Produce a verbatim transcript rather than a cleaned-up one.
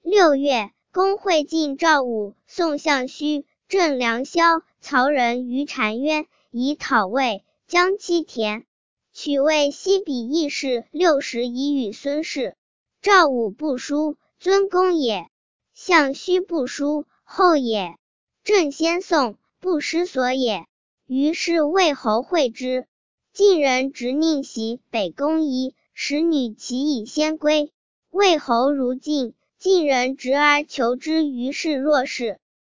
六月，公会晋赵武、宋相须、郑良萧、曹仁于澶渊，以讨魏，将其田。取魏西鄙义士六十，以与孙氏。赵武不书，尊公也；相须不书，后也；郑先宋，不失所也。于是魏侯会之。晋人执宁袭北宫夷，使女其以先归。魏侯如晋，晋人执而求之，于是若是。